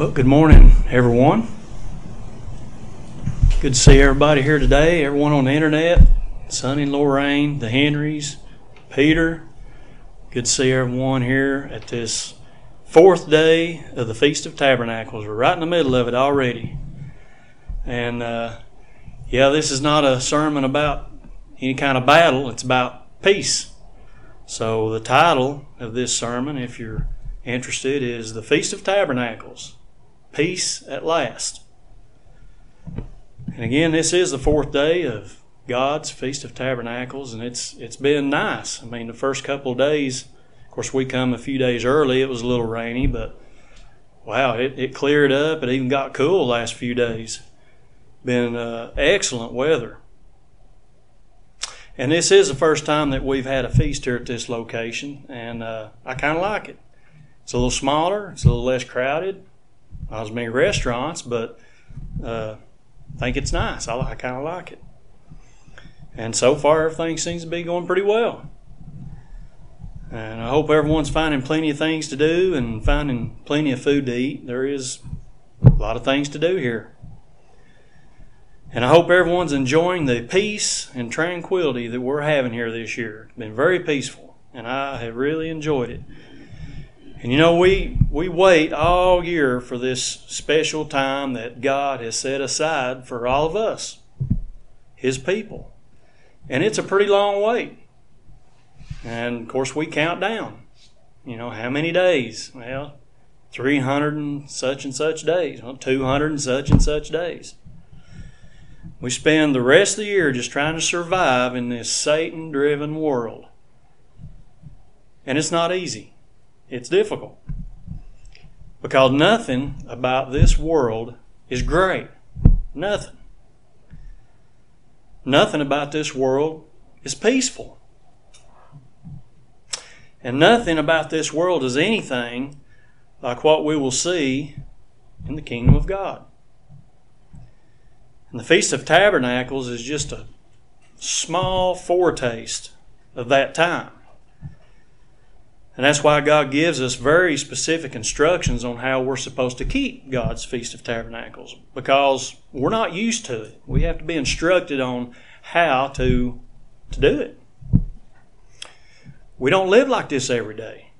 Well, good morning, everyone. Good to see everybody here today, everyone on the internet, Sonny and Lorraine, the Henrys, Peter. Good to see everyone here at this fourth day of the Feast of Tabernacles. We're right in the middle of it already. And this is not a sermon about any kind of battle, it's about peace. So the title of this sermon, if you're interested, is The Feast of Tabernacles, Peace at Last. And again, this is the fourth day of God's Feast of Tabernacles, and it's been nice. I mean, the first couple of days, of course, we come a few days early. It was a little rainy, but wow, it cleared up. It even got cool the last few days. Been excellent weather. And this is the first time that we've had a feast here at this location, and I kind of like it. It's a little smaller. It's a little less crowded. Not as many restaurants, but I think it's nice. I kind of like it. And so far, everything seems to be going pretty well. And I hope everyone's finding plenty of things to do and finding plenty of food to eat. There is a lot of things to do here. And I hope everyone's enjoying the peace and tranquility that we're having here this year. It's been very peaceful, and I have really enjoyed it. And you know, we wait all year for this special time that God has set aside for all of us, His people. And it's a pretty long wait. And of course we count down. You know, how many days? Well, 300 and such days. Well, 200 and such days. We spend the rest of the year just trying to survive in this Satan-driven world. And it's not easy. It's difficult. Because nothing about this world is great. Nothing. Nothing about this world is peaceful. And nothing about this world is anything like what we will see in the kingdom of God. And the Feast of Tabernacles is just a small foretaste of that time. And that's why God gives us very specific instructions on how we're supposed to keep God's Feast of Tabernacles, because we're not used to it. We have to be instructed on how to do it. We don't live like this every day.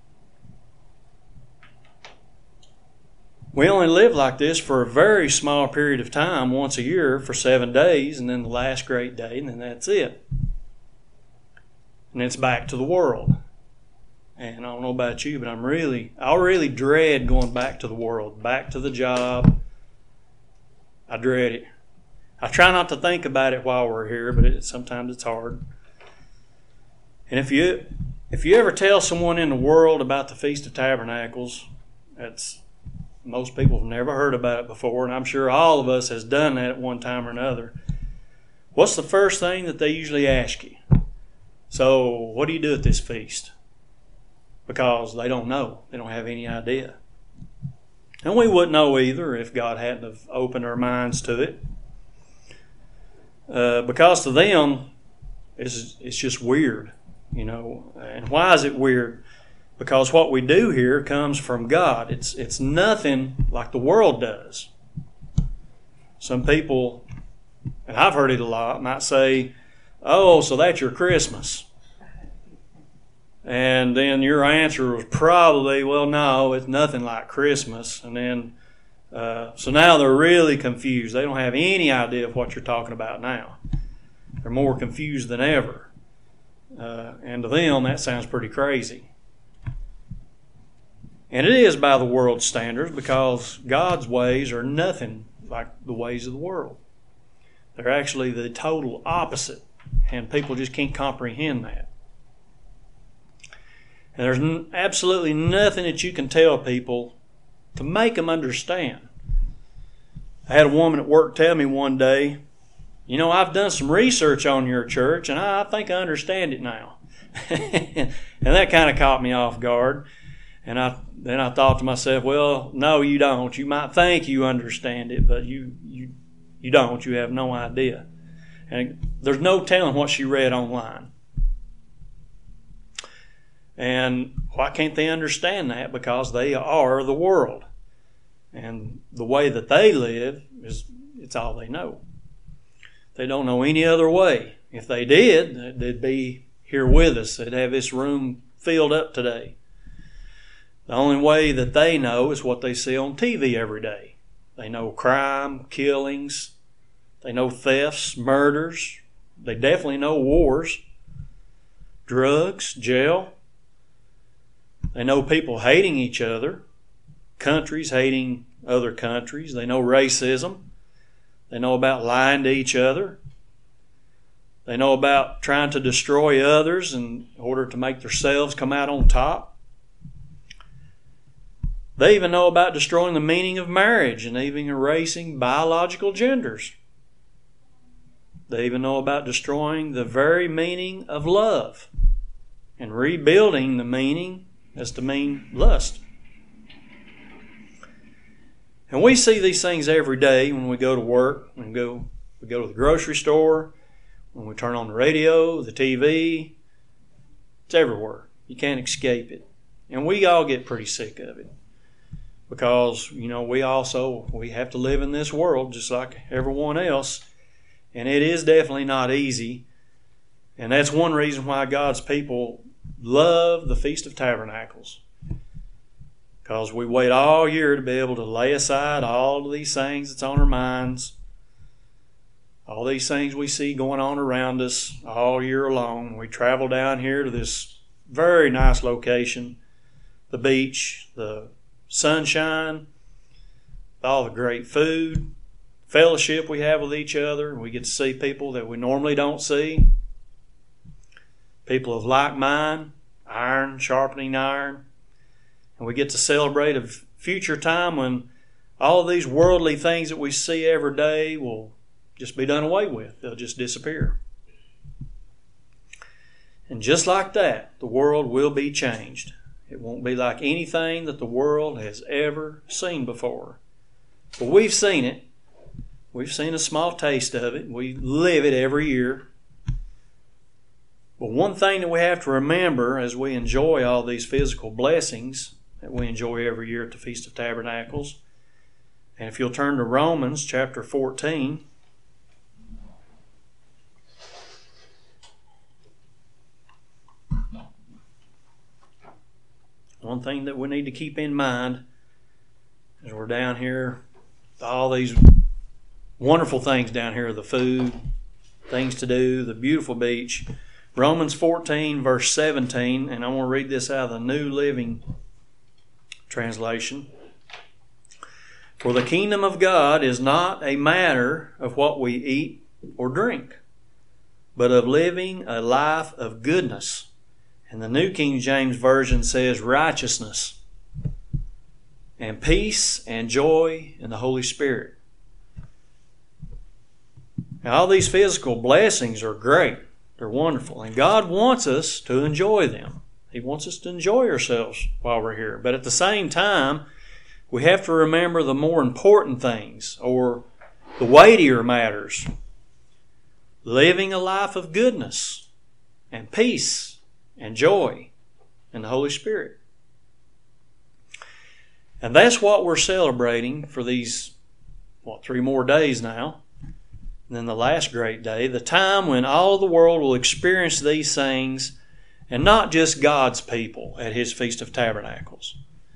We only live like this for a very small period of time, once a year for 7 days, and then the last great day, and then that's it. And it's back to the world. And I don't know about you, but I really dread going back to the world, back to the job. I dread it. I try not to think about it while we're here, but sometimes it's hard. And if you ever tell someone in the world about the Feast of Tabernacles, most people have never heard about it before, and I'm sure all of us has done that at one time or another. What's the first thing that they usually ask you? So, what do you do at this feast? Because they don't know. They don't have any idea. And we wouldn't know either if God hadn't have opened our minds to it. Because to them, it's just weird, you know. And why is it weird? Because what we do here comes from God. It's nothing like the world does. Some people, and I've heard it a lot, might say, "Oh, so that's your Christmas." And then your answer was probably, "Well, no, it's nothing like Christmas." And then, so now they're really confused. They don't have any idea of what you're talking about now. They're more confused than ever. And to them, that sounds pretty crazy. And it is by the world's standards, because God's ways are nothing like the ways of the world. They're actually the total opposite, and people just can't comprehend that. And there's absolutely nothing that you can tell people to make them understand. I had a woman at work tell me one day, "You know, I've done some research on your church, and I think I understand it now." And that kind of caught me off guard. And then I thought to myself, well, no, you don't. You might think you understand it, but you don't. You have no idea. And there's no telling what she read online. And why can't they understand that? Because they are the world. And the way that they live it's all they know. They don't know any other way. If they did, they'd be here with us. They'd have this room filled up today. The only way that they know is what they see on TV every day. They know crime, killings. They know thefts, murders. They definitely know wars, drugs, jail. They know people hating each other, countries hating other countries. They know racism. They know about lying to each other. They know about trying to destroy others in order to make themselves come out on top. They even know about destroying the meaning of marriage and even erasing biological genders. They even know about destroying the very meaning of love and rebuilding the meaning as to mean lust. And we see these things every day when we go to work, when we go to the grocery store, when we turn on the radio, the TV. It's everywhere. You can't escape it. And we all get pretty sick of it. Because, we have to live in this world just like everyone else. And it is definitely not easy. And that's one reason why God's people love the Feast of Tabernacles. Because we wait all year to be able to lay aside all of these things that's on our minds. All these things we see going on around us all year long. We travel down here to this very nice location. The beach, the sunshine, all the great food, fellowship we have with each other. We get to see people that we normally don't see. People of like mind, iron sharpening iron. And we get to celebrate a future time when all of these worldly things that we see every day will just be done away with. They'll just disappear. And just like that, the world will be changed. It won't be like anything that the world has ever seen before. But we've seen it. We've seen a small taste of it. We live it every year. But one thing that we have to remember as we enjoy all these physical blessings that we enjoy every year at the Feast of Tabernacles, and if you'll turn to Romans chapter 14, one thing that we need to keep in mind as we're down here, all these wonderful things down here, the food, things to do, the beautiful beach. Romans 14 verse 17, and I want to read this out of the New Living Translation. For the kingdom of God is not a matter of what we eat or drink, but of living a life of goodness. And the New King James Version says righteousness and peace and joy in the Holy Spirit. Now, all these physical blessings are great. They're wonderful. And God wants us to enjoy them. He wants us to enjoy ourselves while we're here. But at the same time, we have to remember the more important things or the weightier matters. Living a life of goodness and peace and joy in the Holy Spirit. And that's what we're celebrating for these, 3 more days now. And then the last great day, the time when all the world will experience these things, and not just God's people at His Feast of Tabernacles.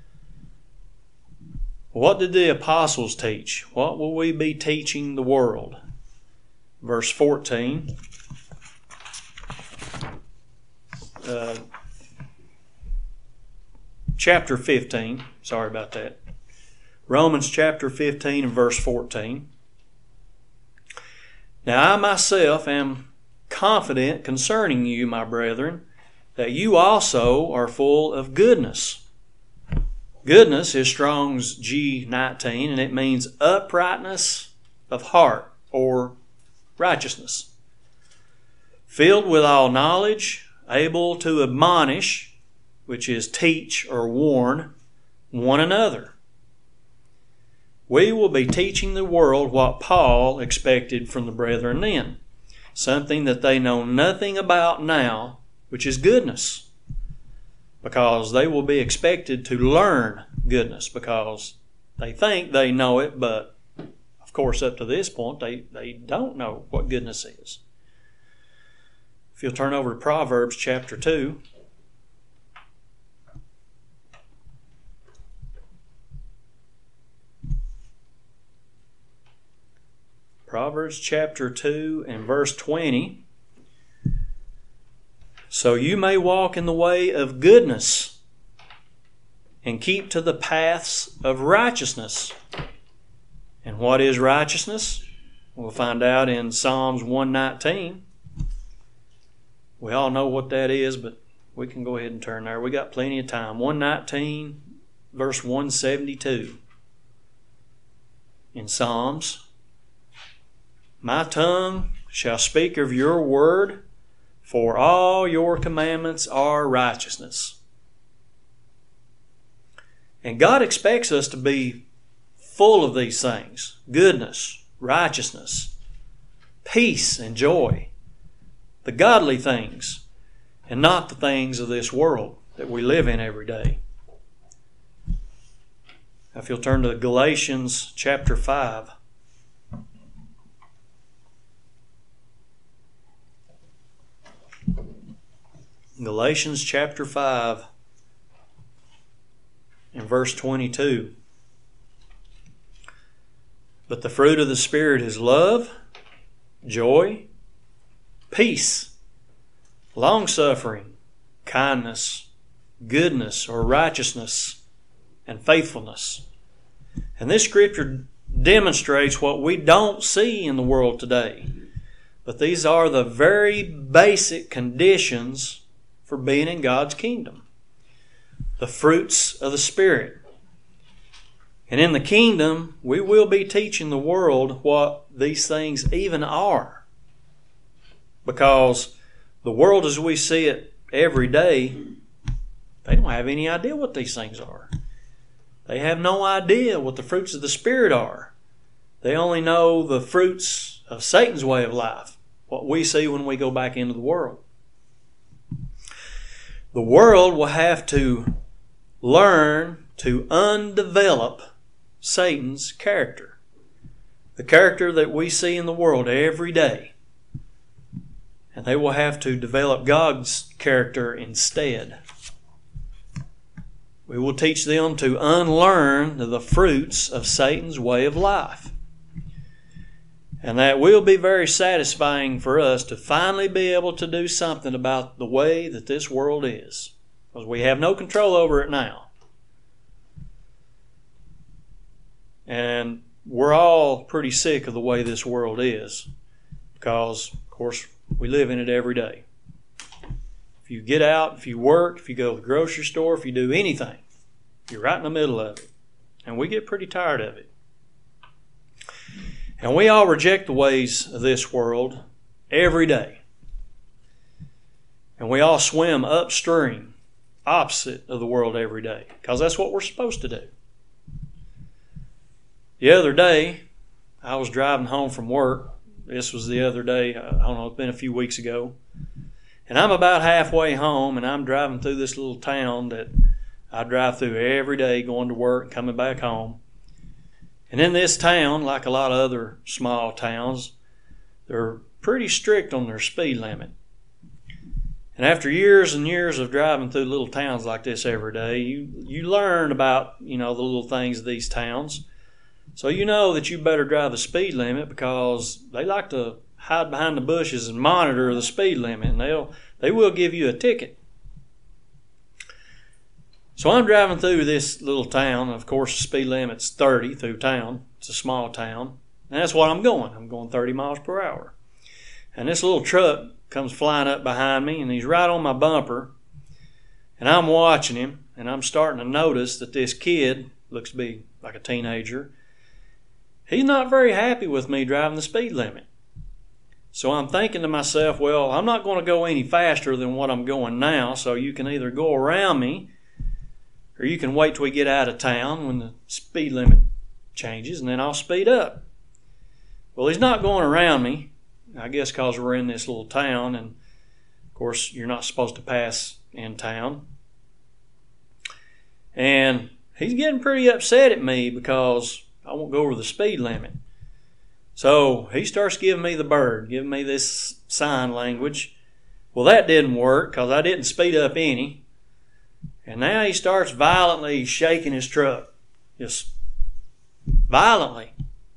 What did the apostles teach? What will we be teaching the world? Verse 14. Chapter 15. Sorry about that. Romans chapter 15 and verse 14. Now I myself am confident concerning you, my brethren, that you also are full of goodness. Goodness is Strong's G19, and it means uprightness of heart or righteousness. Filled with all knowledge, able to admonish, which is teach or warn, one another. We will be teaching the world what Paul expected from the brethren then, something that they know nothing about now, which is goodness, because they will be expected to learn goodness, because They think they know it, but of course up to this point they don't know what goodness is. If you'll turn over to Proverbs chapter 2. Proverbs chapter 2 and verse 20. So you may walk in the way of goodness and keep to the paths of righteousness. And what is righteousness? We'll find out in Psalms 119. We all know what that is, but we can go ahead and turn there. We got plenty of time. 119, verse 172 in Psalms. My tongue shall speak of your word, for all your commandments are righteousness. And God expects us to be full of these things: goodness, righteousness, peace, and joy. The godly things, and not the things of this world that we live in every day. If you'll turn to Galatians chapter 5. Galatians chapter 5 and verse 22. But the fruit of the Spirit is love, joy, peace, long-suffering, kindness, goodness or righteousness, and faithfulness. And this scripture demonstrates what we don't see in the world today. But these are the very basic conditions for being in God's kingdom. The fruits of the Spirit. And in the kingdom, we will be teaching the world what these things even are. Because the world as we see it every day, they don't have any idea what these things are. They have no idea what the fruits of the Spirit are. They only know the fruits of Satan's way of life, what we see when we go back into the world. The world will have to learn to undevelop Satan's character. The character that we see in the world every day. And they will have to develop God's character instead. We will teach them to unlearn the fruits of Satan's way of life. And that will be very satisfying for us to finally be able to do something about the way that this world is. Because we have no control over it now. And we're all pretty sick of the way this world is. Because, of course, we live in it every day. If you get out, if you work, if you go to the grocery store, if you do anything, you're right in the middle of it. And we get pretty tired of it. And we all reject the ways of this world every day. And we all swim upstream, opposite of the world every day. Because that's what we're supposed to do. The other day, I was driving home from work. This was the other day, I don't know, it's been a few weeks ago. And I'm about halfway home, and I'm driving through this little town that I drive through every day going to work and coming back home. And in this town, like a lot of other small towns, they're pretty strict on their speed limit. And after years and years of driving through little towns like this every day, you learn about, the little things of these towns. So you know that you better drive the speed limit because they like to hide behind the bushes and monitor the speed limit, and they will give you a ticket. So I'm driving through this little town. Of course, the speed limit's 30 through town. It's a small town. And that's what I'm going. I'm going 30 miles per hour. And this little truck comes flying up behind me, and he's right on my bumper. And I'm watching him, and I'm starting to notice that this kid, looks to be like a teenager, he's not very happy with me driving the speed limit. So I'm thinking to myself, well, I'm not going to go any faster than what I'm going now, so you can either go around me or you can wait till we get out of town when the speed limit changes, and then I'll speed up. Well, he's not going around me, I guess because we're in this little town, and of course you're not supposed to pass in town. And he's getting pretty upset at me because I won't go over the speed limit. So he starts giving me the bird, giving me this sign language. Well, that didn't work because I didn't speed up any. And now he starts violently shaking his truck. Just violently.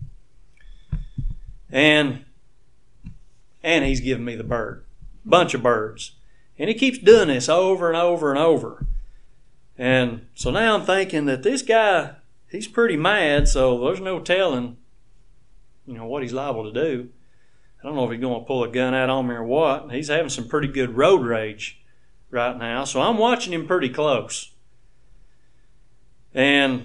And he's giving me the bird. Bunch of birds. And he keeps doing this over and over and over. And so now I'm thinking that this guy, he's pretty mad, so there's no telling, what he's liable to do. I don't know if he's going to pull a gun out on me or what. He's having some pretty good road rage right now, so I'm watching him pretty close. And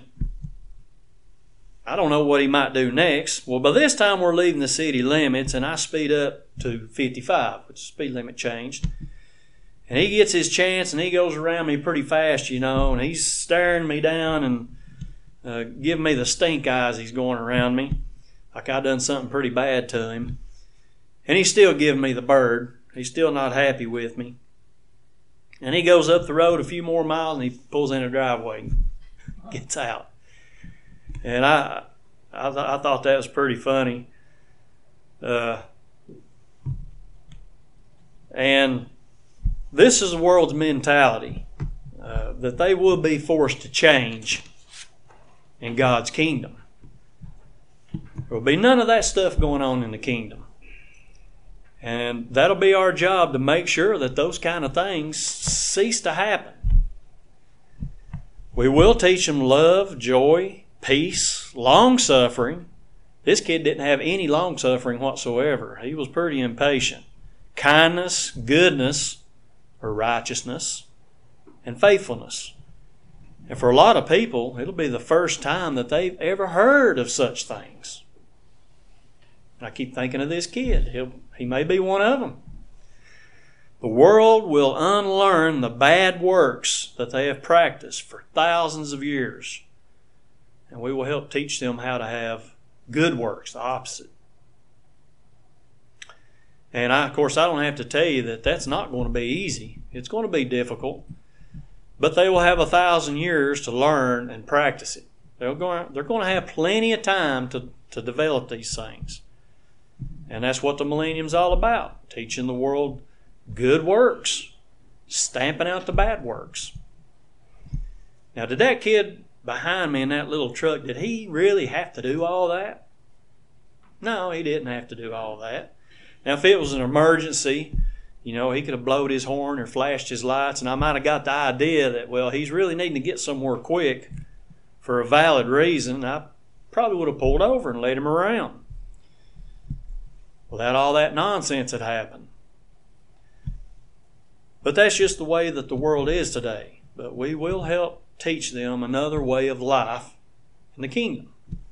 I don't know what he might do next. Well, by this time we're leaving the city limits, and I speed up to 55, which the speed limit changed. And he gets his chance, and he goes around me pretty fast, and he's staring me down and giving me the stink eyes. He's going around me like I done something pretty bad to him. And he's still giving me the bird. He's still not happy with me. And he goes up the road a few more miles, and he pulls in a driveway and gets out. And I thought that was pretty funny. And this is the world's mentality, that they will be forced to change in God's kingdom. There will be none of that stuff going on in the kingdom. And that'll be our job to make sure that those kind of things cease to happen. We will teach them love, joy, peace, long-suffering. This kid didn't have any long-suffering whatsoever. He was pretty impatient. Kindness, goodness, or righteousness, and faithfulness. And for a lot of people, it'll be the first time that they've ever heard of such things. I keep thinking of this kid. He may be one of them. The world will unlearn the bad works that they have practiced for thousands of years. And we will help teach them how to have good works, the opposite. And of course, I don't have to tell you that that's not going to be easy. It's going to be difficult. But they will have 1,000 years to learn and practice it. They're going to have plenty of time to develop these things. And that's what the millennium's all about. Teaching the world good works. Stamping out the bad works. Now, did that kid behind me in that little truck, did he really have to do all that? No, he didn't have to do all that. Now, if it was an emergency, he could have blowed his horn or flashed his lights, and I might have got the idea that, well, he's really needing to get somewhere quick for a valid reason. I probably would have pulled over and let him around without all that nonsense that happened. But that's just the way that the world is today. But we will help teach them another way of life in the kingdom.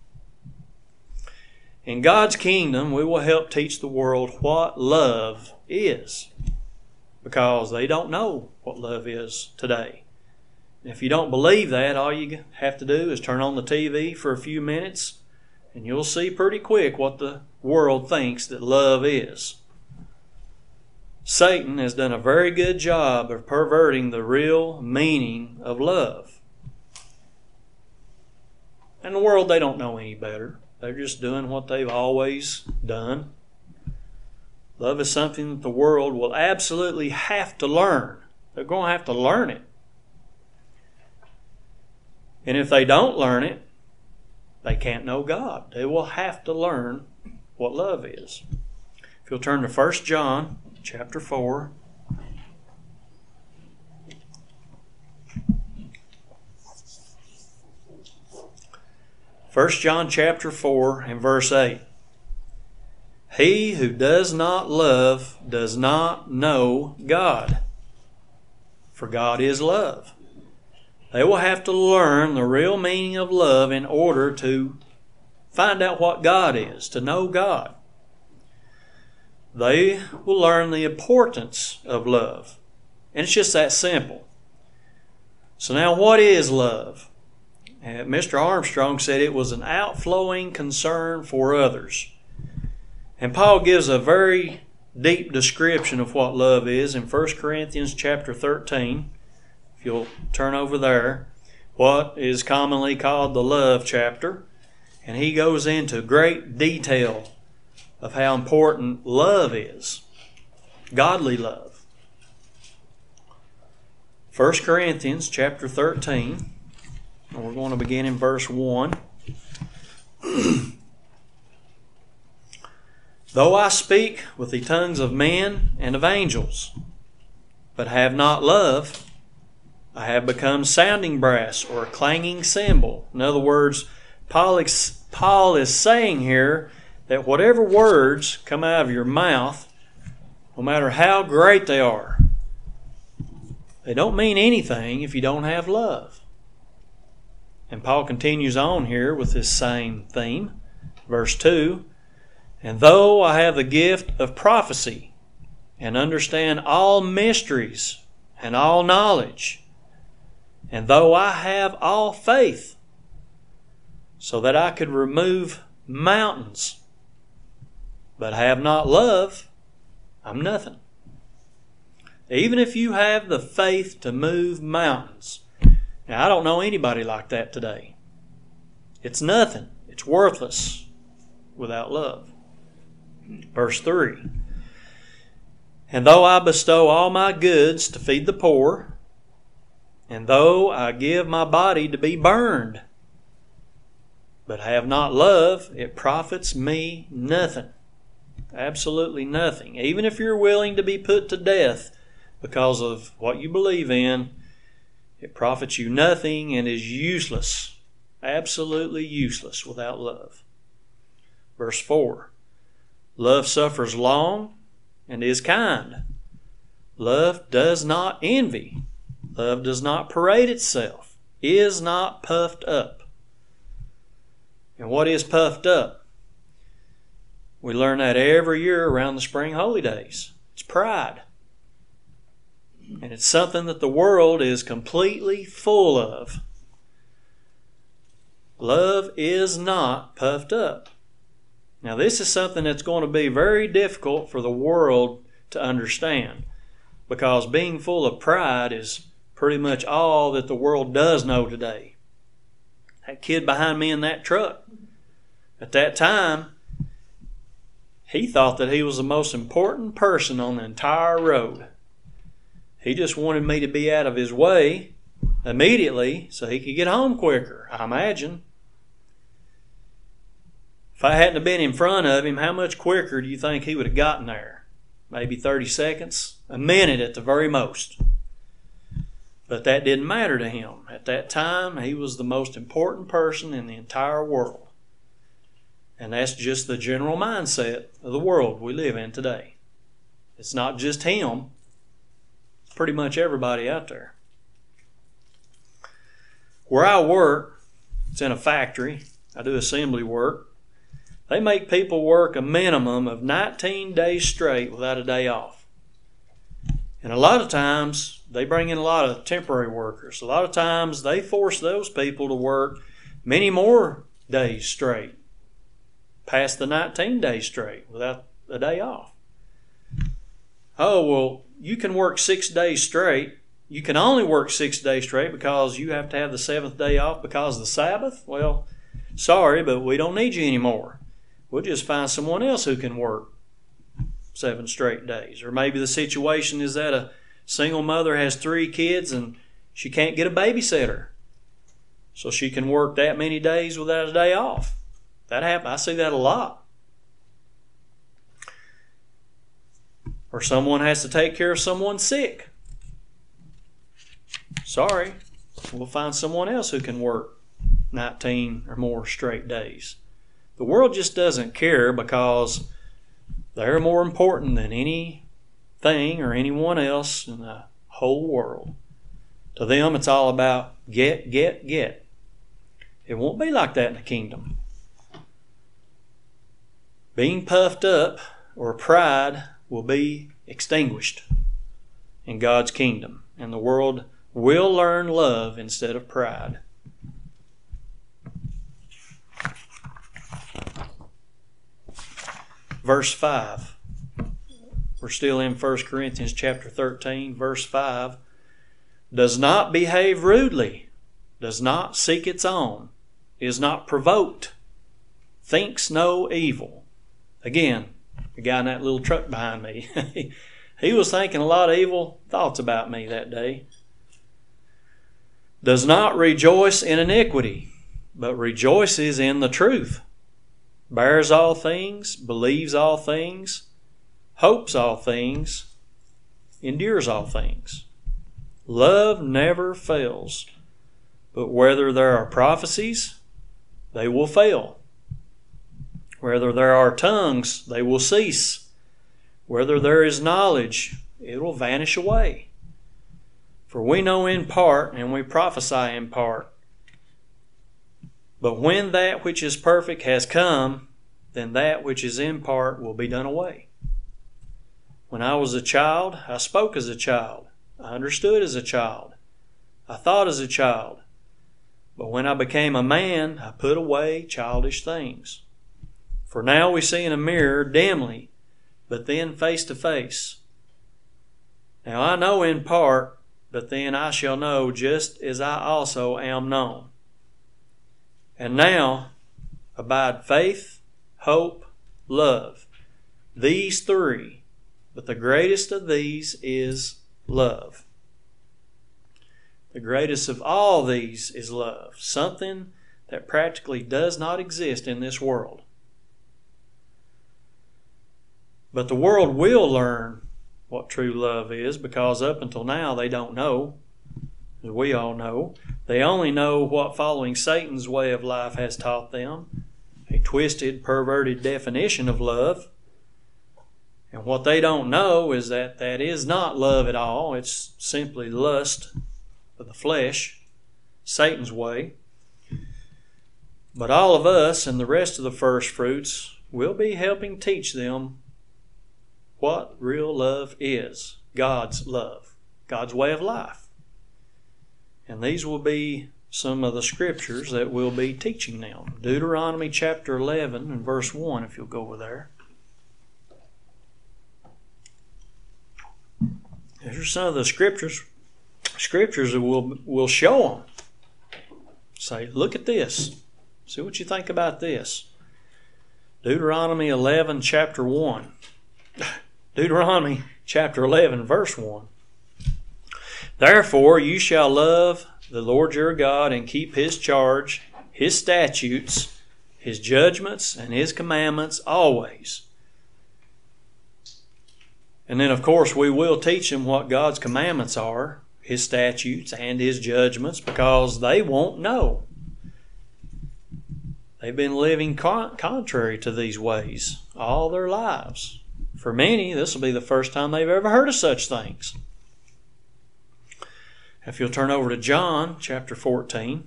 In God's kingdom, we will help teach the world what love is, because they don't know what love is today. If you don't believe that, all you have to do is turn on the TV for a few minutes, and you'll see pretty quick what the world thinks that love is. Satan has done a very good job of perverting the real meaning of love. And the world, they don't know any better. They're just doing what they've always done. Love is something that the world will absolutely have to learn. They're going to have to learn it. And if they don't learn it, they can't know God. They will have to learn what love is. If you'll turn to 1 John chapter 4. 1 John chapter 4 and verse 8. He who does not love does not know God, for God is love. They will have to learn the real meaning of love in order to find out what God is, to know God. They will learn the importance of love. And it's just that simple. So now, what is love? Mr. Armstrong said it was an outflowing concern for others. And Paul gives a very deep description of what love is in 1 Corinthians chapter 13. If you'll turn over there. what is commonly called the love chapter, and he goes into great detail of how important love is, godly love. 1 Corinthians chapter 13, and we're going to begin in verse 1. Though I speak with the tongues of men and of angels, but have not love, I have become sounding brass or a clanging cymbal. In other words, Paul is saying here that whatever words come out of your mouth, no matter how great they are, they don't mean anything if you don't have love. And Paul continues on here with this same theme. Verse 2, and though I have the gift of prophecy and understand all mysteries and all knowledge, and though I have all faith so that I could remove mountains, but have not love, I'm nothing. Even if you have the faith to move mountains. Now, I don't know anybody like that today. It's nothing. It's worthless without love. Verse 3, and though I bestow all my goods to feed the poor, and though I give my body to be burned, but have not love, it profits me nothing. Absolutely nothing. Even if you're willing to be put to death because of what you believe in, it profits you nothing and is useless. Absolutely useless without love. Verse 4, love suffers long and is kind. Love does not envy. Love does not parade itself, is not puffed up. And what is puffed up? We learn that every year around the spring holy days. It's pride. And it's something that the world is completely full of. Love is not puffed up. Now, this is something that's going to be very difficult for the world to understand, because being full of pride is pretty much all that the world does know today. That kid behind me in that truck, at that time, he thought that he was the most important person on the entire road. He just wanted me to be out of his way immediately so he could get home quicker, I imagine. If I hadn't have been in front of him, how much quicker do you think he would have gotten there? Maybe 30 seconds? A minute at the very most. But that didn't matter to him. At that time, he was the most important person in the entire world. And that's just the general mindset of the world we live in today. It's not just him. It's pretty much everybody out there. Where I work, it's in a factory. I do assembly work. They make people work a minimum of 19 days straight without a day off. And a lot of times, they bring in a lot of temporary workers. A lot of times, they force those people to work many more days straight, past the 19 days straight without a day off. Oh, well, you can work 6 days straight. You can only work 6 days straight because you have to have the 7th day off because of the Sabbath. Well, sorry, but we don't need you anymore. We'll just find someone else who can work 7 straight days. Or maybe the situation is that a single mother has 3 kids and she can't get a babysitter, so she can work that many days without a day off. That happens. I see that a lot. Or someone has to take care of someone sick. Sorry, we'll find someone else who can work 19 or more straight days. The world just doesn't care because they're more important than anything or anyone else in the whole world. To them, it's all about get, get, get. It won't be like that in the kingdom. Being puffed up or pride will be extinguished in God's kingdom, and the world will learn love instead of pride. Verse 5. We're still in 1 Corinthians chapter 13, verse 5. Does not behave rudely, does not seek its own, is not provoked, thinks no evil. Again, the guy in that little truck behind me, he was thinking a lot of evil thoughts about me that day. Does not rejoice in iniquity, but rejoices in the truth. Bears all things, believes all things, hopes all things, endures all things. Love never fails, but whether there are prophecies, they will fail. Whether there are tongues, they will cease. Whether there is knowledge, it will vanish away. For we know in part, and we prophesy in part. But when that which is perfect has come, then that which is in part will be done away. When I was a child, I spoke as a child. I understood as a child. I thought as a child. But when I became a man, I put away childish things. For now we see in a mirror dimly, but then face to face. Now I know in part, but then I shall know just as I also am known. And now abide faith, hope, love. These three, but the greatest of these is love. The greatest of all these is love, something that practically does not exist in this world. But the world will learn what true love is, because up until now they don't know, as we all know. They only know what following Satan's way of life has taught them, a twisted, perverted definition of love. And what they don't know is that that is not love at all. It's simply lust of the flesh, Satan's way. But all of us and the rest of the first fruits will be helping teach them what real love is. God's love, God's way of life. And these will be some of the scriptures that we'll be teaching them. Deuteronomy chapter 11 and verse 1, if you'll go over there. These are some of the scriptures that we'll show them. Say, look at this. See what you think about this. Deuteronomy 11 chapter 1. Deuteronomy chapter 11 verse 1. Therefore you shall love the Lord your God and keep His charge, His statutes, His judgments, and His commandments always. And then, of course, we will teach them what God's commandments are, His statutes, and His judgments, because they won't know. They've been living contrary to these ways all their lives. For many, this will be the first time they've ever heard of such things. If you'll turn over to John chapter 14.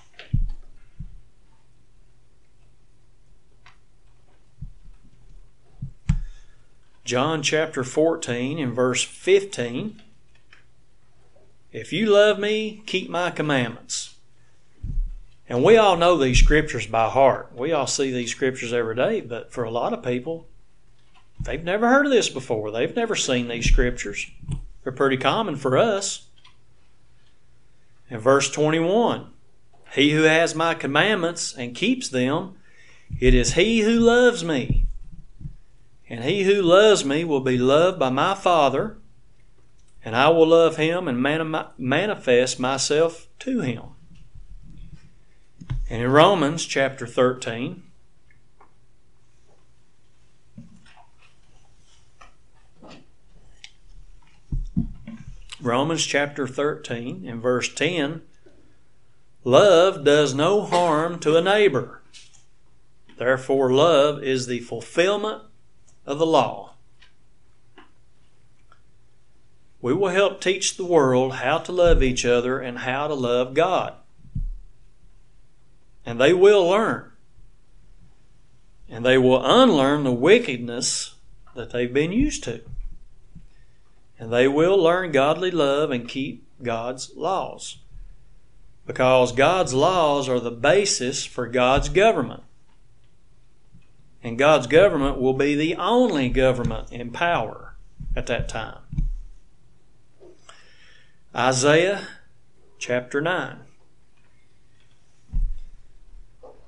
John chapter 14 and verse 15. If you love me, keep my commandments. And we all know these scriptures by heart. We all see these scriptures every day, but for a lot of people, they've never heard of this before. They've never seen these scriptures. They're pretty common for us. In verse 21, he who has my commandments and keeps them, it is he who loves me. And he who loves me will be loved by my Father, and I will love him and manifest myself to him. And in Romans chapter 13, Romans chapter 13 and verse 10, love does no harm to a neighbor. Therefore, love is the fulfillment of the law. We will help teach the world how to love each other and how to love God. And they will learn. And they will unlearn the wickedness that they've been used to. And they will learn godly love and keep God's laws. Because God's laws are the basis for God's government. And God's government will be the only government in power at that time. Isaiah chapter 9.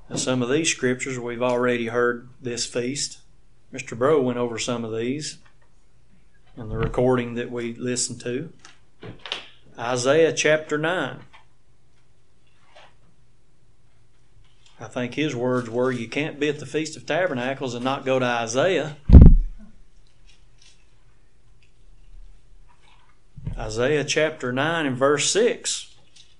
And some of these scriptures we've already heard this feast. Mr. Bro went over some of these in the recording that we listened to. Isaiah chapter 9. I think his words were, you can't be at the Feast of Tabernacles and not go to Isaiah. Isaiah chapter 9 and verse 6.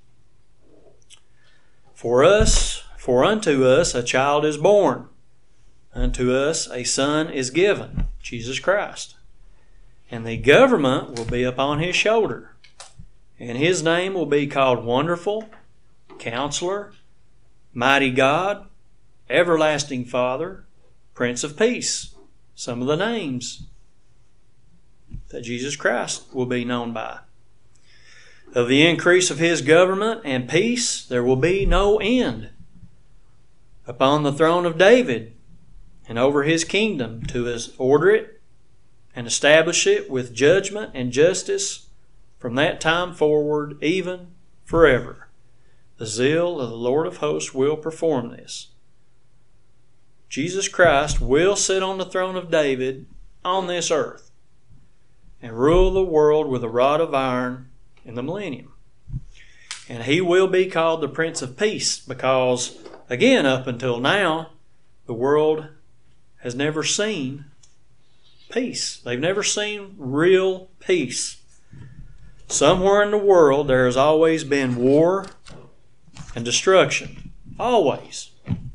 For unto us a child is born, unto us a son is given, Jesus Christ. And the government will be upon his shoulder, and his name will be called Wonderful, Counselor, Mighty God, Everlasting Father, Prince of Peace. Some of the names that Jesus Christ will be known by. Of the increase of his government and peace there will be no end upon the throne of David and over his kingdom, to order it and establish it with judgment and justice from that time forward, even forever. The zeal of the Lord of hosts will perform this. Jesus Christ will sit on the throne of David on this earth and rule the world with a rod of iron in the millennium. And he will be called the Prince of Peace because, again, up until now, the world has never seen peace. They've never seen real peace. Somewhere in the world there has always been war and destruction. Always.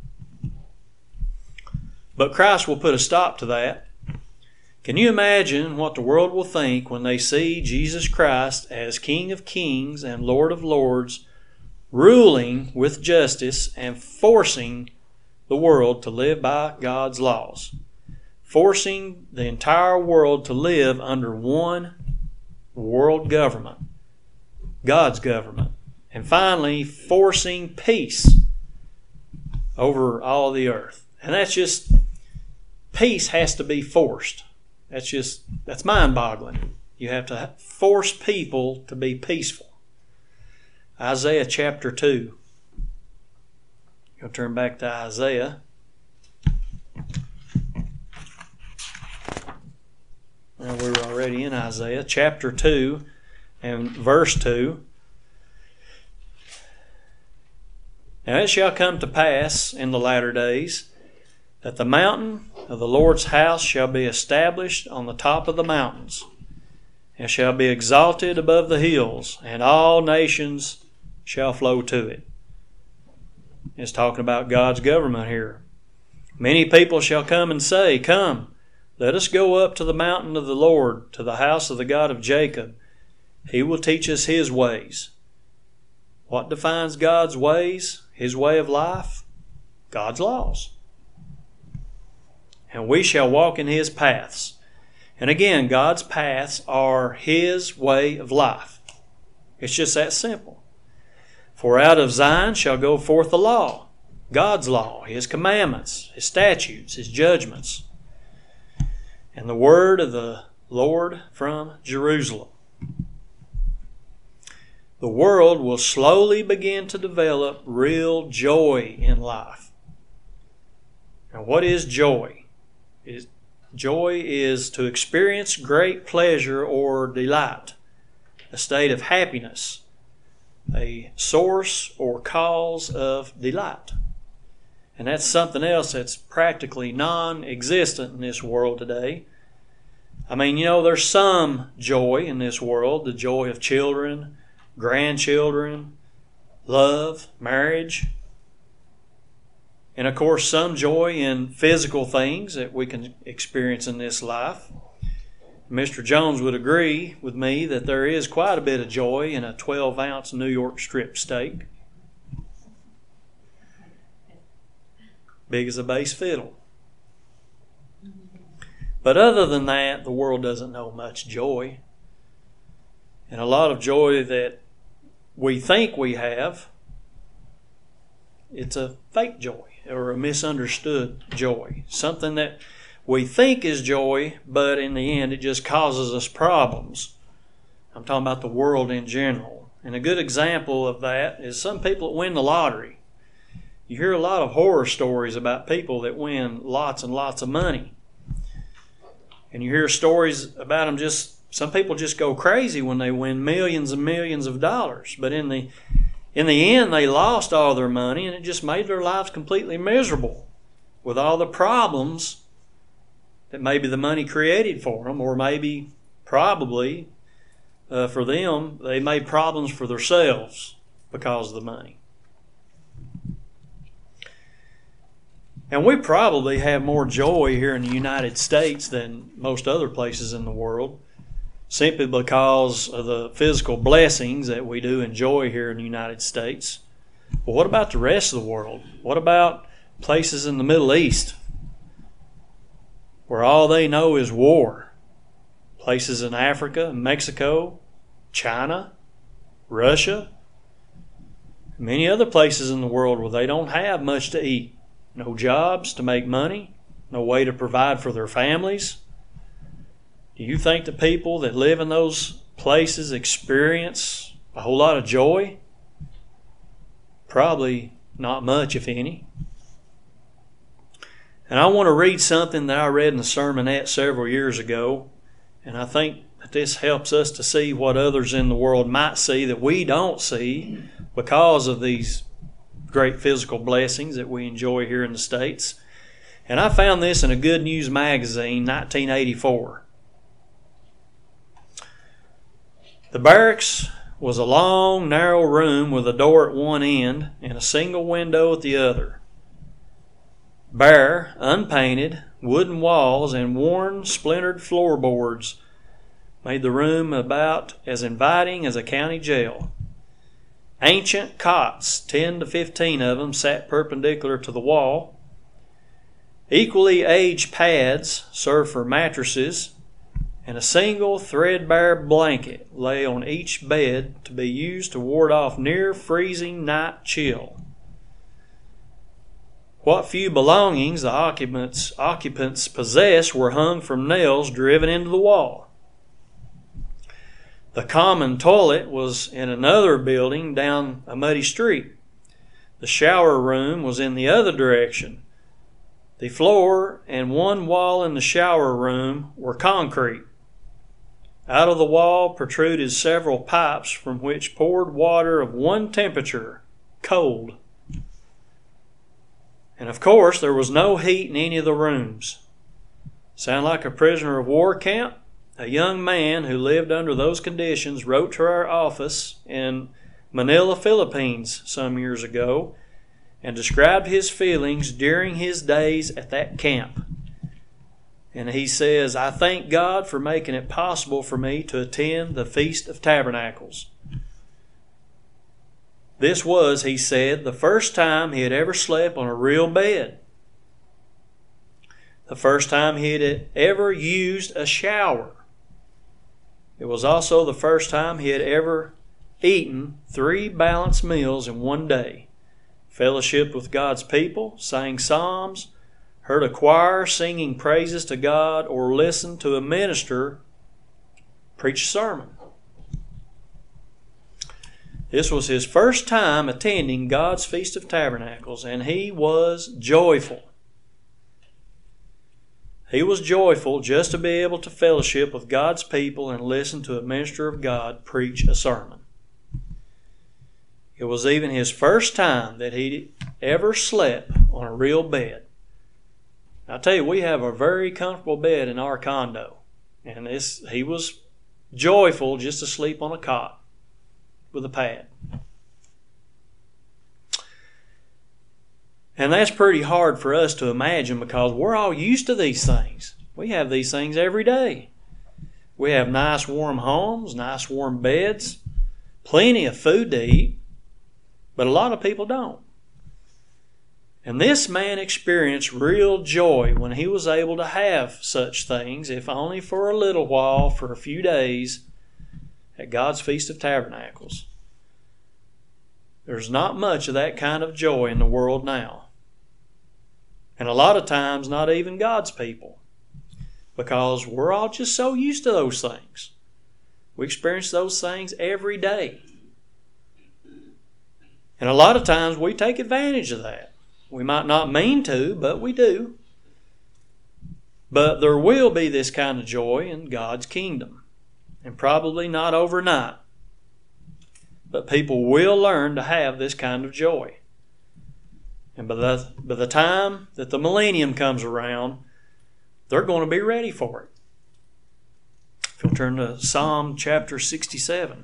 But Christ will put a stop to that. Can you imagine what the world will think when they see Jesus Christ as King of Kings and Lord of Lords, ruling with justice and forcing the world to live by God's laws, forcing the entire world to live under one world government, God's government, and finally forcing peace over all the earth. And that's just, peace has to be forced. That's mind-boggling. You have to force people to be peaceful. Isaiah chapter 2. You'll turn back to Isaiah. Now we're already in Isaiah chapter 2 and verse 2. Now it shall come to pass in the latter days that the mountain of the Lord's house shall be established on the top of the mountains, and shall be exalted above the hills, and all nations shall flow to it. It's talking about God's government here. Many people shall come and say, Come, let us go up to the mountain of the Lord, to the house of the God of Jacob. He will teach us his ways. What defines God's ways, his way of life? God's laws. And we shall walk in his paths. And again, God's paths are his way of life. It's just that simple. For out of Zion shall go forth the law, God's law, his commandments, his statutes, his judgments, and the word of the Lord from Jerusalem. The world will slowly begin to develop real joy in life. Now, what is joy? Joy is to experience great pleasure or delight, a state of happiness, a source or cause of delight. And that's something else that's practically non-existent in this world today. I mean, there's some joy in this world, the joy of children, grandchildren, love, marriage, and of course some joy in physical things that we can experience in this life. Mr. Jones would agree with me that there is quite a bit of joy in a 12-ounce New York strip steak, big as a bass fiddle. But other than that, the world doesn't know much joy. And a lot of joy that we think we have, it's a fake joy or a misunderstood joy. Something that we think is joy, but in the end it just causes us problems. I'm talking about the world in general. And a good example of that is some people that win the lottery. you hear a lot of horror stories about people that win lots and lots of money. And you hear stories about them some people just go crazy when they win millions and millions of dollars. But in the end, they lost all their money, and it just made their lives completely miserable with all the problems that maybe the money created for them, or maybe, probably, for them, they made problems for themselves because of the money. And we probably have more joy here in the United States than most other places in the world, simply because of the physical blessings that we do enjoy here in the United States. But what about the rest of the world? What about places in the Middle East where all they know is war? Places in Africa, Mexico, China, Russia, many other places in the world where they don't have much to eat. No jobs to make money, no way to provide for their families. Do you think the people that live in those places experience a whole lot of joy? Probably not much, if any. And I want to read something that I read in a sermonette several years ago, and I think that this helps us to see what others in the world might see that we don't see because of these great physical blessings that we enjoy here in the States. And I found this in a Good News magazine, 1984. The barracks was a long, narrow room with a door at one end and a single window at the other. Bare, unpainted, wooden walls and worn, splintered floorboards made the room about as inviting as a county jail. Ancient cots, 10 to 15 of them, sat perpendicular to the wall. Equally aged pads served for mattresses, and a single threadbare blanket lay on each bed to be used to ward off near-freezing night chill. What few belongings the occupants possessed were hung from nails driven into the wall. The common toilet was in another building down a muddy street. The shower room was in the other direction. The floor and one wall in the shower room were concrete. Out of the wall protruded several pipes from which poured water of one temperature, cold. And of course, there was no heat in any of the rooms. Sound like a prisoner of war camp? A young man who lived under those conditions wrote to our office in Manila, Philippines some years ago and described his feelings during his days at that camp. And he says, "I thank God for making it possible for me to attend the Feast of Tabernacles." This was, he said, the first time he had ever slept on a real bed. The first time he had ever used a shower. It was also the first time he had ever eaten 3 balanced meals in one day, fellowshiped with God's people, sang psalms, heard a choir singing praises to God, or listened to a minister preach a sermon. This was his first time attending God's Feast of Tabernacles, and he was joyful. He was joyful just to be able to fellowship with God's people and listen to a minister of God preach a sermon. It was even his first time that he ever slept on a real bed. I tell you, we have a very comfortable bed in our condo, and he was joyful just to sleep on a cot with a pad. And that's pretty hard for us to imagine because we're all used to these things. We have these things every day. We have nice warm homes, nice warm beds, plenty of food to eat, but a lot of people don't. And this man experienced real joy when he was able to have such things, if only for a little while, for a few days, at God's Feast of Tabernacles. There's not much of that kind of joy in the world now. And a lot of times, not even God's people. Because we're all just so used to those things. We experience those things every day. And a lot of times we take advantage of that. We might not mean to, but we do. But there will be this kind of joy in God's kingdom, and probably not overnight. But people will learn to have this kind of joy. And by the time that the millennium comes around, they're going to be ready for it. If you'll turn to Psalm chapter 67.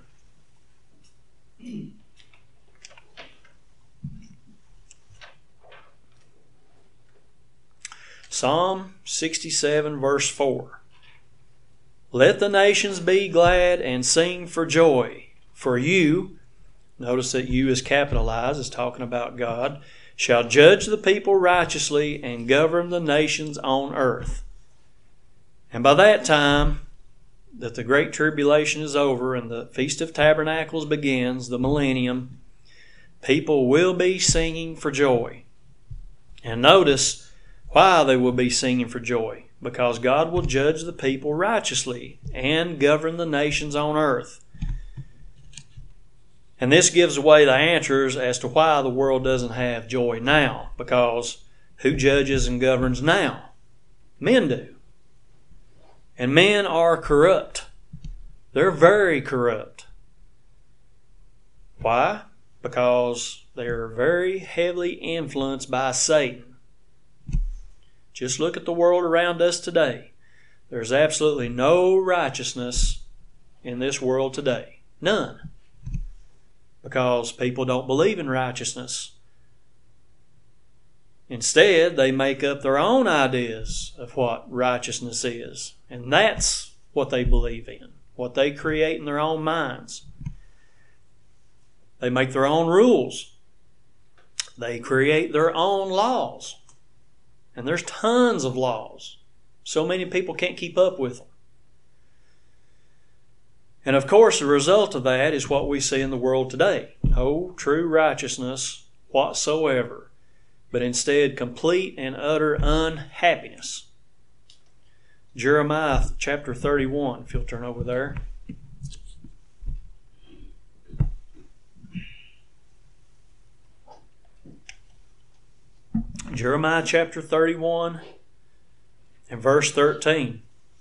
Psalm 67 verse 4. Let the nations be glad and sing for joy. For you, notice that you is capitalized, is talking about God, shall judge the people righteously and govern the nations on earth. And by that time that the Great Tribulation is over and the Feast of Tabernacles begins, the millennium, people will be singing for joy. And notice why they will be singing for joy. Because God will judge the people righteously and govern the nations on earth. And this gives away the answers as to why the world doesn't have joy now. Because who judges and governs now? Men do. And men are corrupt. They're very corrupt. Why? Because they're very heavily influenced by Satan. Just look at the world around us today. There's absolutely no righteousness in this world today. None. Because people don't believe in righteousness. Instead, they make up their own ideas of what righteousness is. And that's what they believe in. What they create in their own minds. They make their own rules. They create their own laws. And there's tons of laws. So many people can't keep up with them. And of course, the result of that is what we see in the world today. No true righteousness whatsoever, but instead complete and utter unhappiness. Jeremiah chapter 31, if you'll turn over there. Jeremiah chapter 31 and verse 13.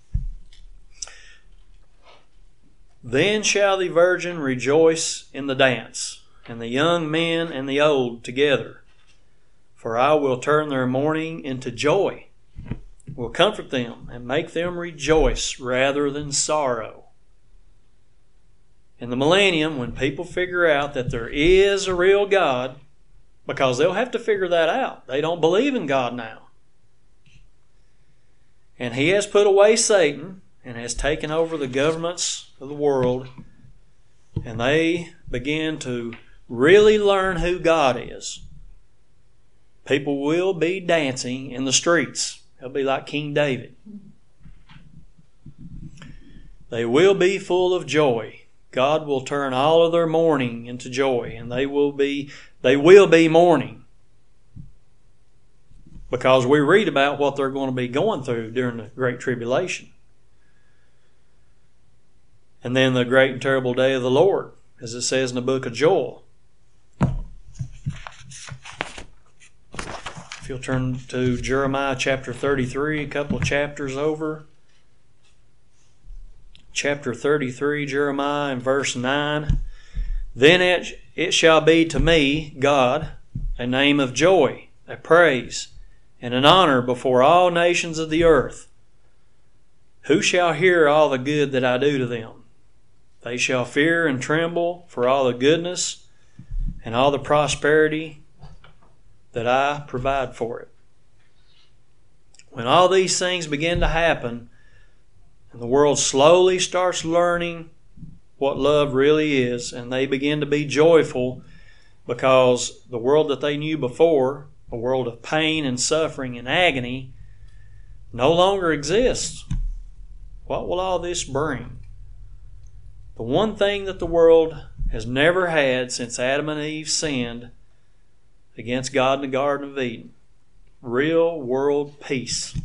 Then shall the virgin rejoice in the dance, and the young men and the old together. For I will turn their mourning into joy, will comfort them, and make them rejoice rather than sorrow. In the millennium, when people figure out that there is a real God, because they'll have to figure that out. They don't believe in God now. And He has put away Satan and has taken over the governments of the world. And they begin to really learn who God is. People will be dancing in the streets. They'll be like King David. They will be full of joy. God will turn all of their mourning into joy, and they will be mourning. Because we read about what they're going to be going through during the Great Tribulation. And then the great and terrible day of the Lord, as it says in the book of Joel. If you'll turn to Jeremiah chapter 33, a couple of chapters over. Chapter 33, Jeremiah, and verse 9. Then it shall be to me, God, a name of joy, a praise, and an honor before all nations of the earth. Who shall hear all the good that I do to them? They shall fear and tremble for all the goodness and all the prosperity that I provide for it. When all these things begin to happen, and the world slowly starts learning what love really is, and they begin to be joyful because the world that they knew before, a world of pain and suffering and agony, no longer exists. What will all this bring? The one thing that the world has never had since Adam and Eve sinned against God in the Garden of Eden. Real world peace.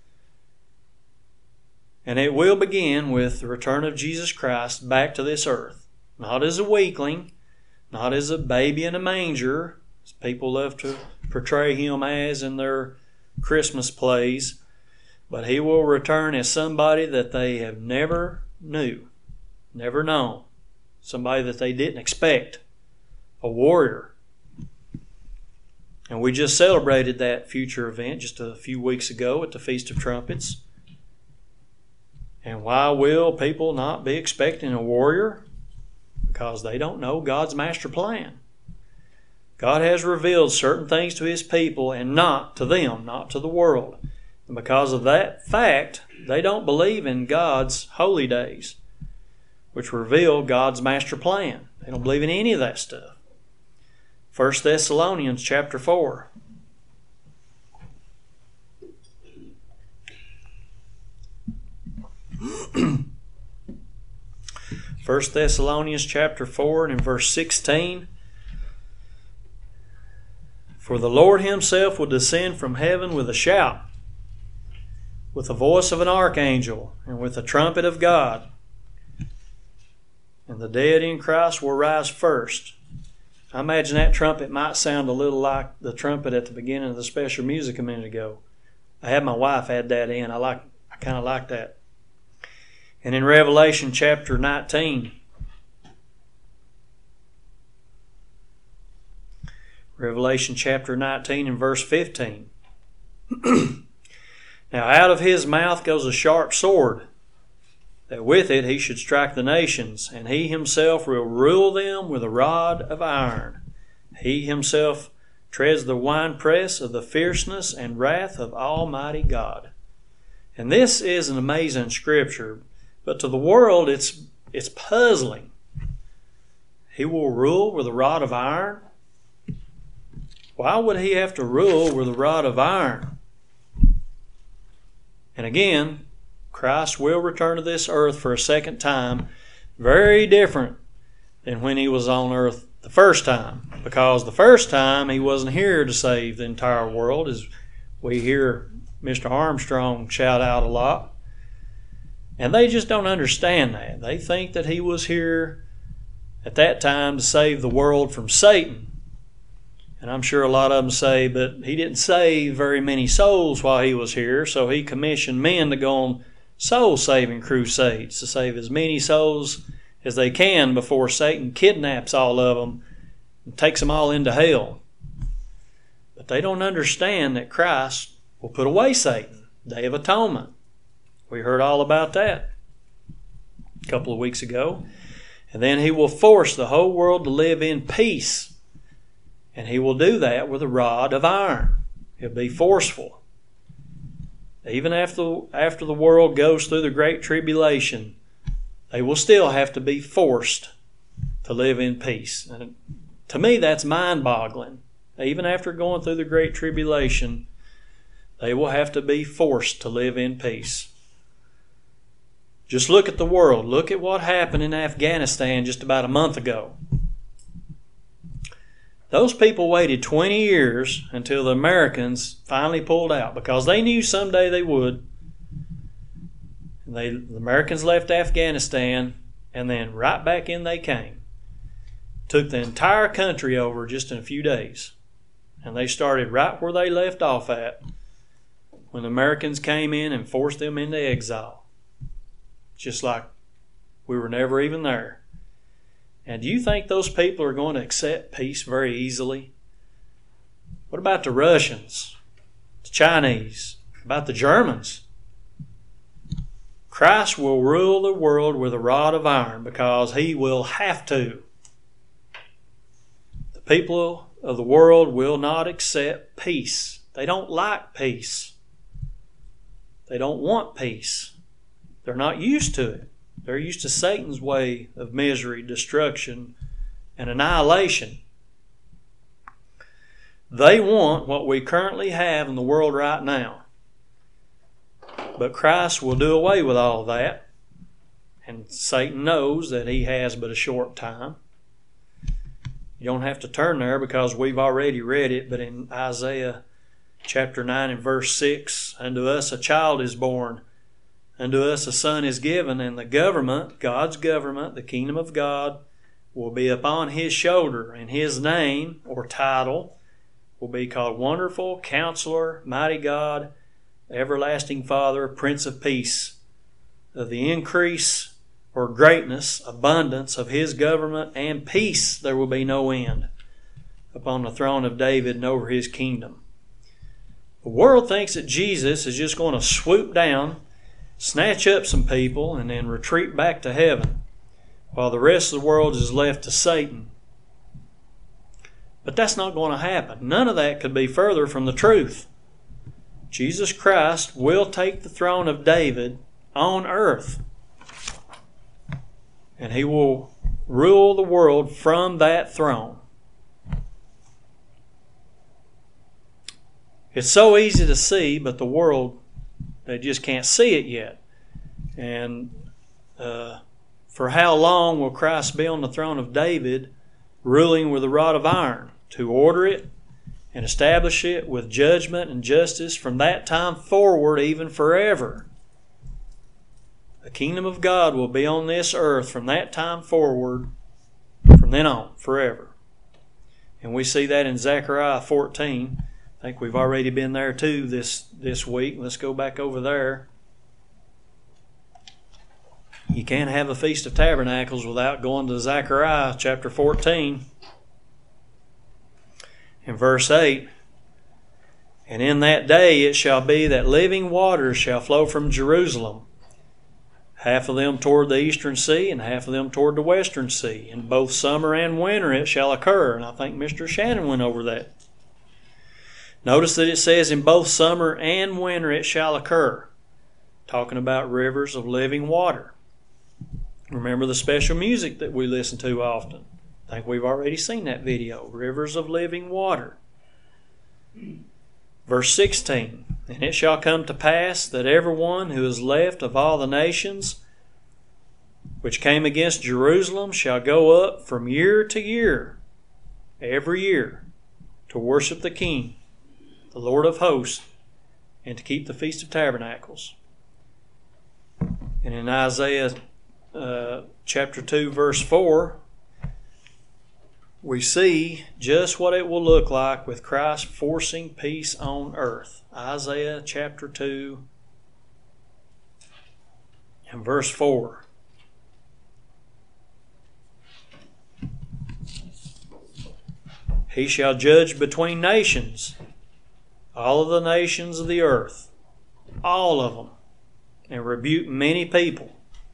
And it will begin with the return of Jesus Christ back to this earth. Not as a weakling, not as a baby in a manger, as people love to portray him as in their Christmas plays. But he will return as somebody that they have never known, somebody that they didn't expect, a warrior. And we just celebrated that future event just a few weeks ago at the Feast of Trumpets. And why will people not be expecting a warrior? Because they don't know God's master plan. God has revealed certain things to His people and not to them, not to the world. And because of that fact, they don't believe in God's holy days, which reveal God's master plan. They don't believe in any of that stuff. 1 Thessalonians chapter 4. 1 Thessalonians chapter 4 and in verse 16. For the Lord Himself will descend from heaven with a shout, with the voice of an archangel, and with the trumpet of God. And the dead in Christ will rise first. I imagine that trumpet might sound a little like the trumpet at the beginning of the special music a minute ago. I had my wife add that in. I kind of like that. And in Revelation chapter 19, Revelation chapter 19 and verse 15. Now out of His mouth goes a sharp sword, that with it He should strike the nations, and He Himself will rule them with a rod of iron. He Himself treads the winepress of the fierceness and wrath of Almighty God. And this is an amazing scripture, but to the world it's puzzling. He will rule with a rod of iron? Why would He have to rule with a rod of iron? And again, Christ will return to this earth for a second time, very different than when He was on earth the first time. Because the first time He wasn't here to save the entire world, as we hear Mr. Armstrong shout out a lot. And they just don't understand that. They think that He was here at that time to save the world from Satan. And I'm sure a lot of them say, but He didn't save very many souls while He was here, so He commissioned men to go on soul-saving crusades to save as many souls as they can before Satan kidnaps all of them and takes them all into hell. But they don't understand that Christ will put away Satan, Day of Atonement. We heard all about that a couple of weeks ago. And then He will force the whole world to live in peace. And He will do that with a rod of iron. He'll be forceful. Even after the world goes through the Great Tribulation, they will still have to be forced to live in peace. And to me, that's mind-boggling. Even after going through the Great Tribulation, they will have to be forced to live in peace. Just look at the world. Look at what happened in Afghanistan just about a month ago. Those people waited 20 years until the Americans finally pulled out because they knew someday they would. The Americans left Afghanistan, and then right back in they came. Took the entire country over just in a few days. And they started right where they left off at when the Americans came in and forced them into exile. Just like we were never even there. And do you think those people are going to accept peace very easily? What about the Russians, the Chinese, about the Germans? Christ will rule the world with a rod of iron because He will have to. The people of the world will not accept peace. They don't like peace. They don't want peace. They're not used to it. They're used to Satan's way of misery, destruction, and annihilation. They want what we currently have in the world right now. But Christ will do away with all that. And Satan knows that he has but a short time. You don't have to turn there because we've already read it, but in Isaiah chapter 9 and verse 6, unto us a child is born, unto us a son is given, and the government, God's government, the kingdom of God, will be upon his shoulder, and his name or title will be called Wonderful, Counselor, Mighty God, Everlasting Father, Prince of Peace. Of the increase or greatness, abundance of his government and peace there will be no end upon the throne of David and over his kingdom. The world thinks that Jesus is just going to swoop down, snatch up some people, and then retreat back to heaven, while the rest of the world is left to Satan. But that's not going to happen. None of that could be further from the truth. Jesus Christ will take the throne of David on earth, and he will rule the world from that throne. It's so easy to see, but the world, they just can't see it yet. And for how long will Christ be on the throne of David, ruling with a rod of iron, to order it and establish it with judgment and justice from that time forward, even forever? The kingdom of God will be on this earth from that time forward, from then on, forever. And we see that in Zechariah 14. I think we've already been there too this week. Let's go back over there. You can't have a Feast of Tabernacles without going to Zechariah chapter 14. In verse 8, "And in that day it shall be that living waters shall flow from Jerusalem, half of them toward the eastern sea and half of them toward the western sea. In both summer and winter it shall occur." And I think Mr. Shannon went over that. Notice that it says in both summer and winter it shall occur, talking about rivers of living water. Remember the special music that we listen to often. I think we've already seen that video, rivers of living water. Verse 16, "And it shall come to pass that every one who is left of all the nations which came against Jerusalem shall go up from year to year, every year, to worship the King, the Lord of hosts, and to keep the Feast of Tabernacles." And in Isaiah chapter 2, verse 4, we see just what it will look like with Christ forcing peace on earth. Isaiah chapter 2 and verse 4. "He shall judge between nations, all of the nations of the earth, all of them, and rebuke many people."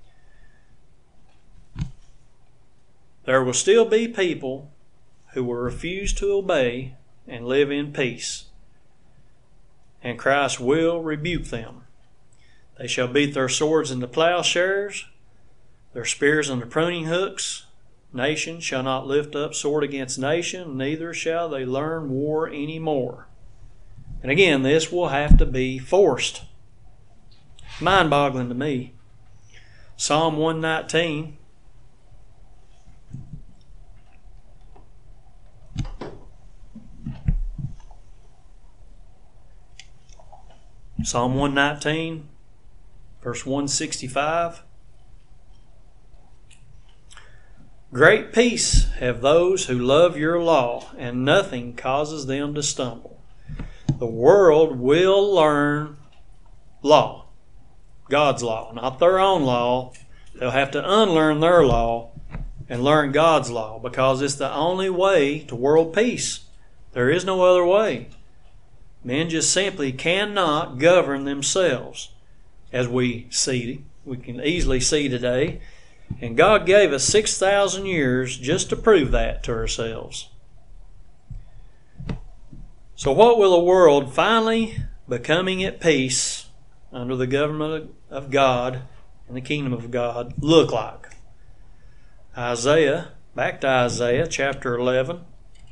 There will still be people who will refuse to obey and live in peace, and Christ will rebuke them. "They shall beat their swords into plowshares, their spears into pruning hooks. Nation shall not lift up sword against nation, neither shall they learn war any more." And again, this will have to be forced. Mind-boggling to me. Psalm 119. Psalm 119, verse 165. "Great peace have those who love your law, and nothing causes them to stumble." The world will learn law, God's law, not their own law. They'll have to unlearn their law and learn God's law, because it's the only way to world peace. There is no other way. Men just simply cannot govern themselves, as we can easily see today. And God gave us 6,000 years just to prove that to ourselves. So what will a world finally becoming at peace under the government of God and the kingdom of God look like? Back to Isaiah chapter 11.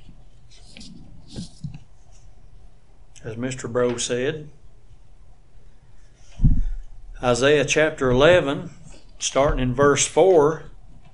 As Mr. Bro said, Isaiah chapter 11, starting in verse 4,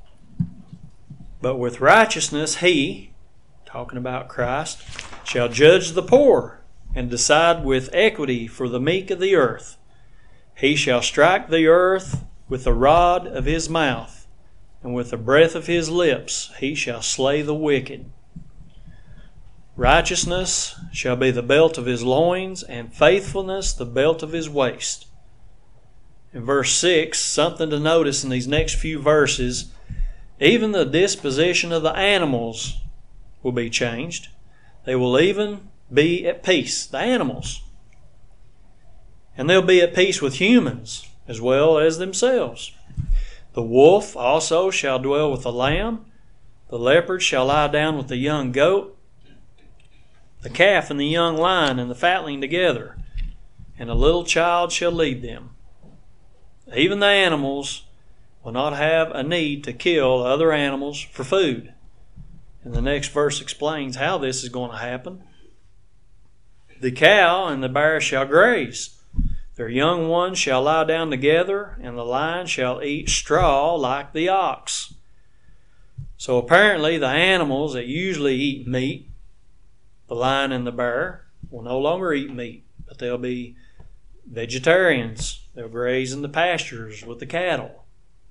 "But with righteousness he," talking about Christ, "shall judge the poor, and decide with equity for the meek of the earth. He shall strike the earth with the rod of his mouth, and with the breath of his lips he shall slay the wicked. Righteousness shall be the belt of his loins, and faithfulness the belt of his waist. In verse 6, something to notice in these next few verses, even the disposition of the animals will be changed. They will even be at peace, the animals. And they'll be at peace with humans as well as themselves. The wolf also shall dwell with the lamb. The leopard shall lie down with the young goat. The calf and the young lion and the fatling together, and a little child shall lead them. Even the animals will not have a need to kill other animals for food. And the next verse explains how this is going to happen. The cow and the bear shall graze. Their young ones shall lie down together, and the lion shall eat straw like the ox. So apparently the animals that usually eat meat, the lion and the bear, will no longer eat meat, but they'll be vegetarians. They'll graze in the pastures with the cattle.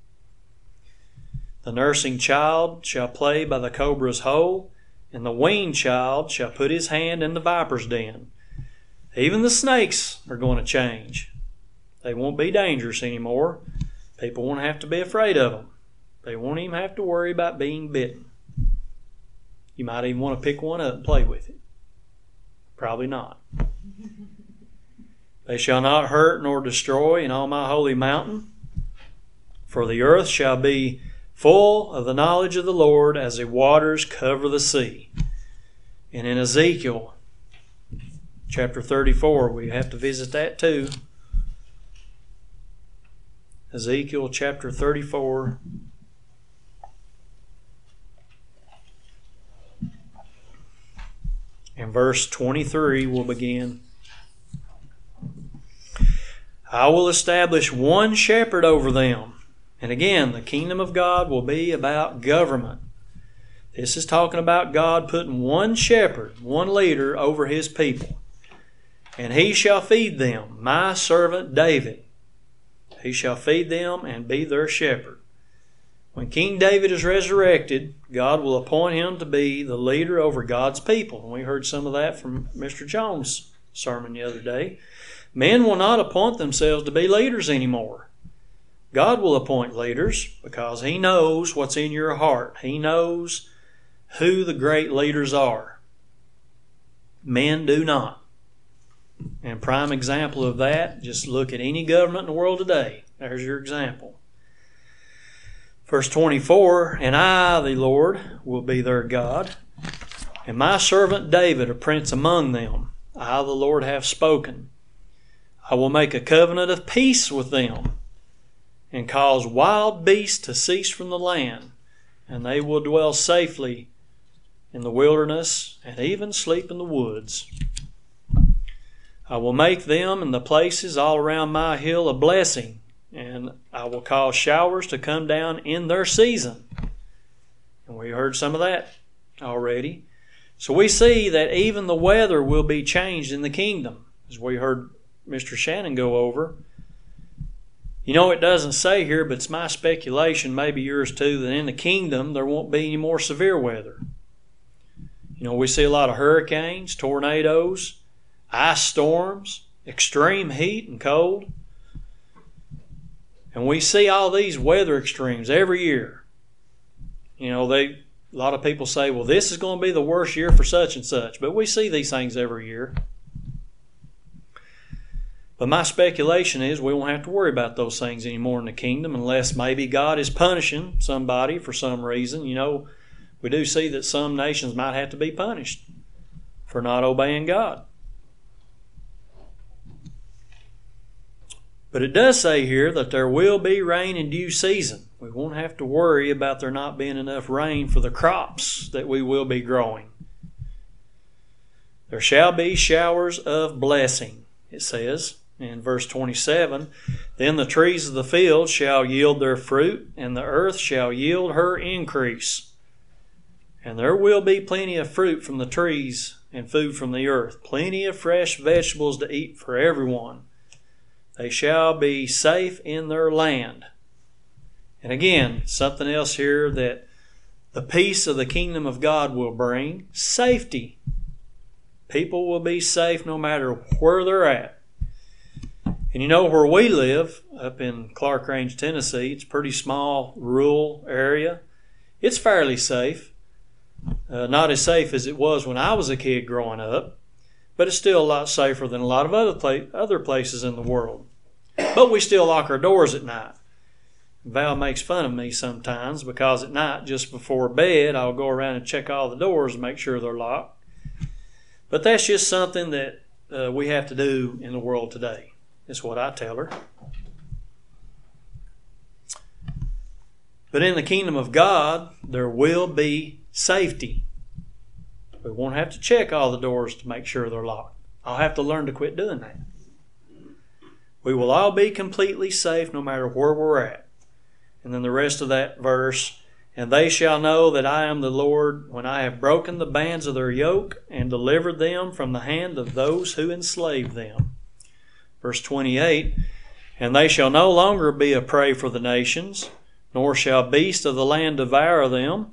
The nursing child shall play by the cobra's hole, and the weaned child shall put his hand in the viper's den. Even the snakes are going to change. They won't be dangerous anymore. People won't have to be afraid of them. They won't even have to worry about being bitten. You might even want to pick one up and play with it. Probably not. They shall not hurt nor destroy in all my holy mountain, for the earth shall be full of the knowledge of the Lord as the waters cover the sea. And in Ezekiel chapter 34, we have to visit that too. Ezekiel chapter 34. And verse 23 will begin. I will establish one shepherd over them. And again, the kingdom of God will be about government. This is talking about God putting one shepherd, one leader over his people. And he shall feed them, my servant David. He shall feed them and be their shepherd. When King David is resurrected, God will appoint him to be the leader over God's people. And we heard some of that from Mr. Jones' sermon the other day. Men will not appoint themselves to be leaders anymore. God will appoint leaders because he knows what's in your heart. He knows who the great leaders are. Men do not. And prime example of that, just look at any government in the world today. There's your example. Verse 24, and I, the Lord, will be their God, and my servant David a prince among them. I, the Lord, have spoken. I will make a covenant of peace with them, and cause wild beasts to cease from the land, and they will dwell safely in the wilderness, and even sleep in the woods. I will make them and the places all around my hill a blessing, and I will cause showers to come down in their season. And we heard some of that already. So we see that even the weather will be changed in the kingdom, as we heard Mr. Shannon go over. You know, it doesn't say here, but it's my speculation, maybe yours too, that in the kingdom there won't be any more severe weather. You know, we see a lot of hurricanes, tornadoes, ice storms, extreme heat and cold. And we see all these weather extremes every year. You know, a lot of people say, well, this is going to be the worst year for such and such. But we see these things every year. But my speculation is we won't have to worry about those things anymore in the kingdom unless maybe God is punishing somebody for some reason. You know, we do see that some nations might have to be punished for not obeying God. But it does say here that there will be rain in due season. We won't have to worry about there not being enough rain for the crops that we will be growing. There shall be showers of blessing, it says in verse 27. Then the trees of the field shall yield their fruit, and the earth shall yield her increase. And there will be plenty of fruit from the trees and food from the earth, plenty of fresh vegetables to eat for everyone. They shall be safe in their land. And again, something else here that the peace of the kingdom of God will bring: safety. People will be safe no matter where they're at. And you know, where we live, up in Clark Range, Tennessee, it's a pretty small rural area. It's fairly safe. Not as safe as it was when I was a kid growing up, but it's still a lot safer than a lot of other places in the world. But we still lock our doors at night. Val makes fun of me sometimes because at night, just before bed, I'll go around and check all the doors and make sure they're locked. But that's just something that we have to do in the world today. That's what I tell her. But in the kingdom of God, there will be safety. We won't have to check all the doors to make sure they're locked. I'll have to learn to quit doing that. We will all be completely safe no matter where we're at. And then the rest of that verse: and they shall know that I am the Lord when I have broken the bands of their yoke and delivered them from the hand of those who enslave them. Verse 28, and they shall no longer be a prey for the nations, nor shall beasts of the land devour them,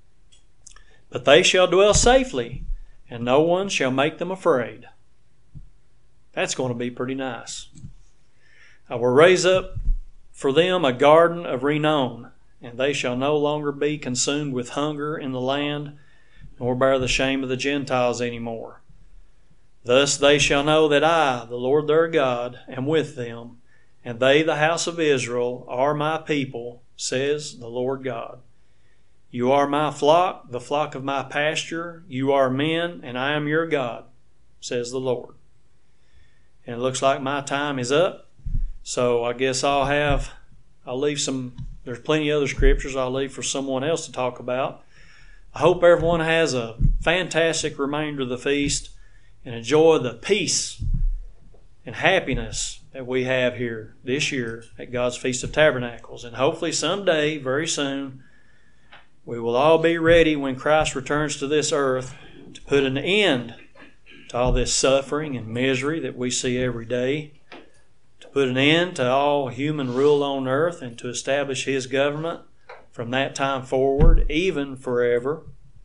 but they shall dwell safely, and no one shall make them afraid. That's going to be pretty nice. I will raise up for them a garden of renown, and they shall no longer be consumed with hunger in the land, nor bear the shame of the Gentiles any more. Thus they shall know that I, the Lord their God, am with them, and they, the house of Israel, are my people, says the Lord God. You are my flock, the flock of my pasture. You are men, and I am your God, says the Lord. And it looks like my time is up, so I guess I'll leave there's plenty of other scriptures I'll leave for someone else to talk about. I hope everyone has a fantastic remainder of the feast and enjoy the peace and happiness that we have here this year at God's Feast of Tabernacles. And hopefully someday, very soon, we will all be ready when Christ returns to this earth to put an end to all this suffering and misery that we see every day, to put an end to all human rule on earth, and to establish His government from that time forward, even forever.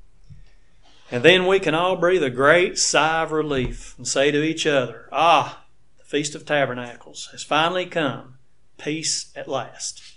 And then we can all breathe a great sigh of relief and say to each other, the Feast of Tabernacles has finally come. Peace at last.